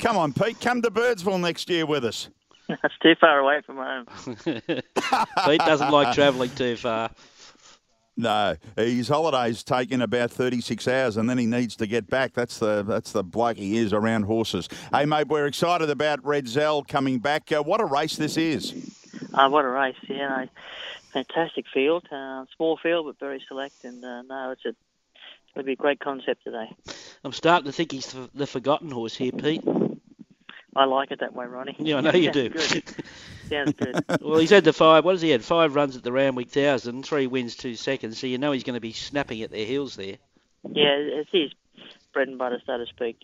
Come on, Pete. Come to Birdsville next year with us. That's too far away from home. Pete doesn't like travelling too far. No, his holiday's taking about 36 hours, and then he needs to get back. That's the bloke he is around horses. Hey, mate, we're excited about Red Zell coming back. What a race this is. What a race, yeah. Fantastic field. Small field, but very select. And it'll be a great concept today. I'm starting to think he's the forgotten horse here, Pete. I like it that way, Ronnie. Yeah, I know you do. Good. Sounds good. Well, he's had the 5. What has he had? 5 runs at the Randwick 1000, 3 wins, 2 seconds. So you know he's going to be snapping at their heels there. Yeah, it's his bread and butter, so to speak.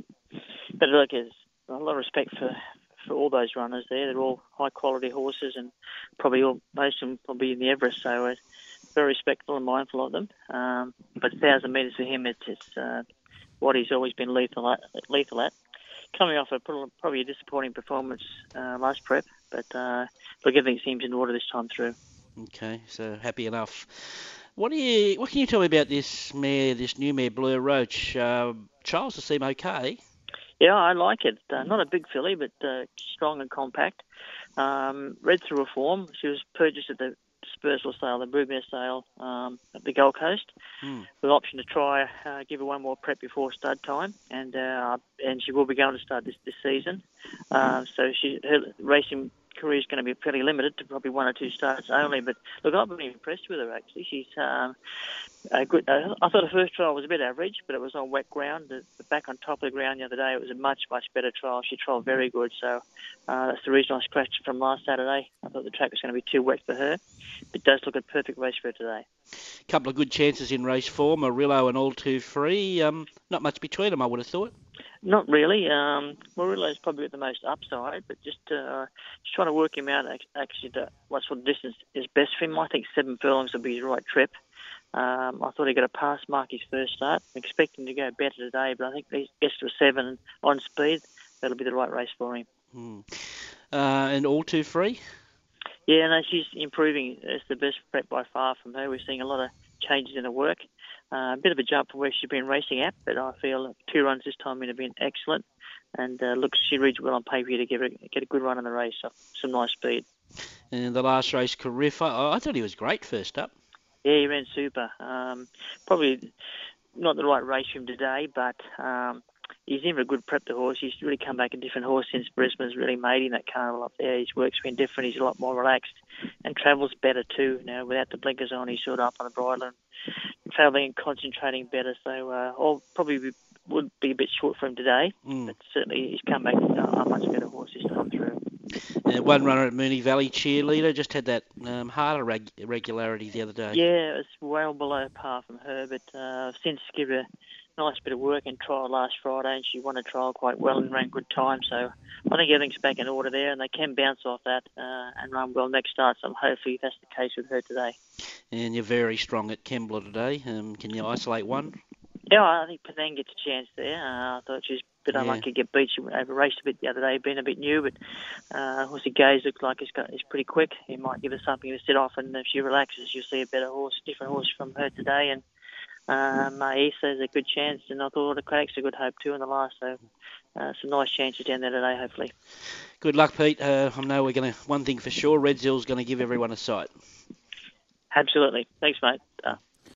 But look, there's a lot of respect for all those runners there. They're all high quality horses, and most of them probably in the Everest. So it's very respectful and mindful of them. But 1,000 metres for him, it's what he's always been lethal at. Coming off probably a disappointing performance last prep, but look, everything seems in order this time through. Okay, so happy enough. What can you tell me about this new mare, Blue Roach? Trials seem okay. Yeah, I like it. Not a big filly, but strong and compact. Read through a form. She was purchased at the Spursville sale, the Broodmere sale at the Gold Coast, with an option to try give her one more prep before stud time, and she will be going to start this season. So her racing career is going to be fairly limited to probably 1 or 2 starts only. But look, I've been impressed with her actually. She's good. I thought the first trial was a bit average, but it was on wet ground. The back on top of the ground the other day, it was a much better trial. She trialled very good, so that's the reason I scratched it from last Saturday. I thought the track was going to be too wet for her. It does look a perfect race for her today. A couple of good chances in race form, Murillo and All Too Free. Not much between them, I would have thought. Not really. Murillo's probably at the most upside, but just trying to work him out actually what sort of distance is best for him. I think 7 furlongs would be his right trip. I thought he got a pass mark his first start. I'm expecting to go better today, but I think he gets to a 7 on speed. That'll be the right race for him. And All Too Free? Yeah, no, she's improving. It's the best prep by far from her. We're seeing a lot of changes in her work. A bit of a jump from where she's been racing at, but I feel 2 runs this time have been excellent. And she reads well on paper to get a good run in the race. So some nice speed. And the last race, Carifa, I thought he was great first up. Yeah, he ran super. Probably not the right race for him today, but he's never a good prep the horse. He's really come back a different horse since Brisbane's really made him that carnival up there. His work's been different. He's a lot more relaxed and travels better too. Now, without the blinkers on, he's sort of up on the bridle and travelling and concentrating better. So all probably would be a bit short for him today, but certainly he's come back a much better horse this time through. One runner at Moonee Valley, Cheerleader, just had that harder irregularity the other day. Yeah, it's well below par from her, but since give her a nice bit of work and trial last Friday, and she won a trial quite well and ran good time. So I think everything's back in order there, and they can bounce off that and run well next start. So hopefully that's the case with her today. And you're very strong at Kembla today. Can you isolate one? Yeah, I think Penang gets a chance there. I thought she was a bit unlucky to get beat. She over-raced a bit the other day, being a bit new, but Horsey Gaze looks like he's pretty quick. He might give her something to sit off, and if she relaxes, you'll see a better horse, different horse from her today. And Maisa is a good chance, and I thought the Craig's a good hope too in the last. So some nice chances down there today, hopefully. Good luck, Pete. I know one thing for sure, Red Zell's going to give everyone a sight. Absolutely. Thanks, mate.